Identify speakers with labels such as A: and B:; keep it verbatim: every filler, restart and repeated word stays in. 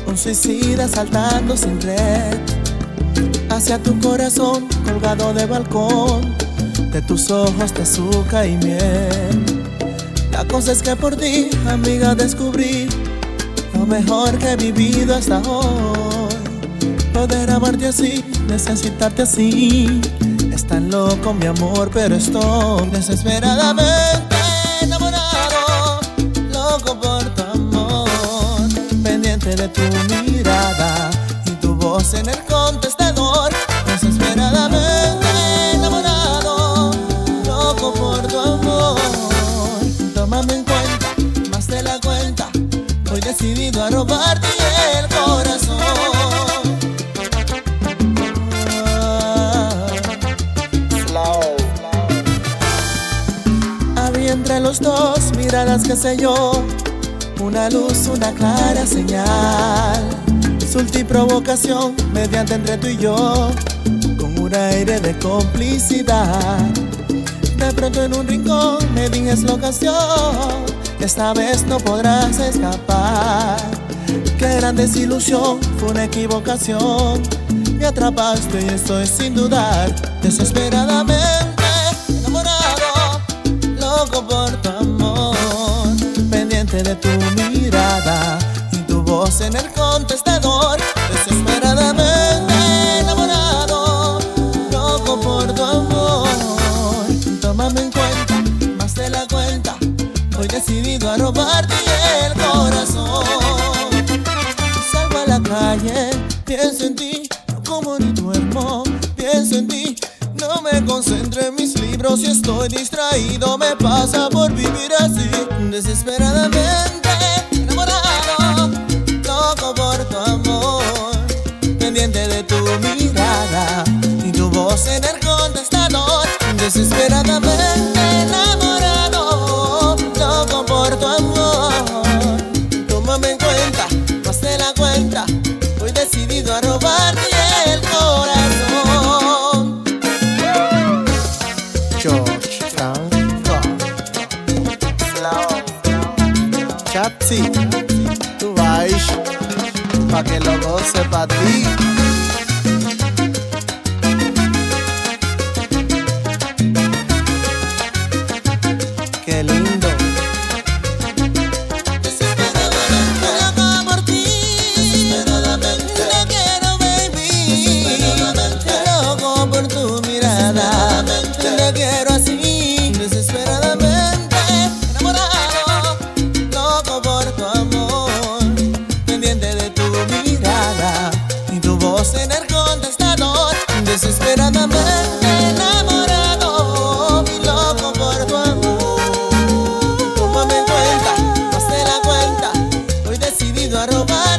A: Un suicida saltando sin red hacia tu corazón colgado de balcón. De tus ojos de azúcar y miel. La cosa es que por ti, amiga, descubrí lo mejor que he vivido hasta hoy. Poder amarte así, necesitarte así. Es tan loco mi amor, pero estoy desesperadamente enamorado, loco por tu amor, pendiente de tu mirada y tu voz en el contestador. Desesperadamente enamorado, loco por tu amor. Tómame en cuenta, más de la cuenta. Voy decidido a robarte el corazón. Había entre los dos miradas, qué sé yo, una luz, una clara señal. Insulto y provocación mediante entre tú y yo, con un aire de complicidad. De pronto en un rincón me dijes la ocasión, esta vez no podrás escapar. Qué gran desilusión, fue una equivocación. Me atrapaste y estoy sin dudar. Desesperadamente enamorado, loco por tu amor, pendiente de tu mirada y tu voz en el contestador. Desesperadamente enamorado, loco por tu amor. Tómame en cuenta, más de la cuenta. Voy decidido a robarte el corazón. Salgo a la calle, pienso en ti, no como ni duermo, pienso en ti. No me concentro en mis libros y estoy distraído. Me pasa por vivir así, desesperadamente enamorado, loco por tu amor, pendiente de tu mirada y tu voz en el contestador. Desesperadamente enamorado, loco por tu amor. Tómame en cuenta, más de la cuenta. Voy decidido a robarte el corazón. George Franco, Chapsi, tú vais pa' que lo goce pa' ti. Qué lindo. Desesperadamente loco por ti. Desesperadamente te quiero, baby. Desesperadamente loco por tu mirada. Te quiero así. Desesperadamente enamorado, loco por tu amor, pendiente de tu mirada y tu voz en el contestador. Desesperadamente enamorado y loco por tu amor. Tómame en cuenta, más de la cuenta. Voy decidido a robar